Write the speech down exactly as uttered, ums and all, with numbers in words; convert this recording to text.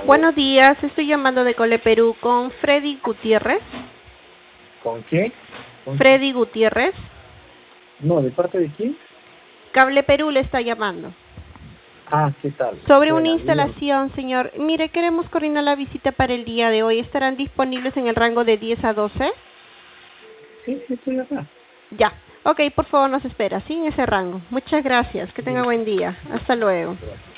Aló, Buenos días, estoy llamando de Cole Perú con Freddy Gutiérrez. ¿con qué? ¿Con... Freddy Gutiérrez. No, ¿de parte de quién? Cable Perú le está llamando. Ah, ¿qué tal? Sobre una Buena, bien. instalación, señor. Mire, queremos coordinar la visita para el día de hoy. ¿Estarán disponibles en el rango de diez a doce? Sí, sí, estoy acá. Ya. Ok, por favor, nos espera, sí, en ese rango. Muchas gracias. Que tenga Listo, buen día. Hasta luego. gracias.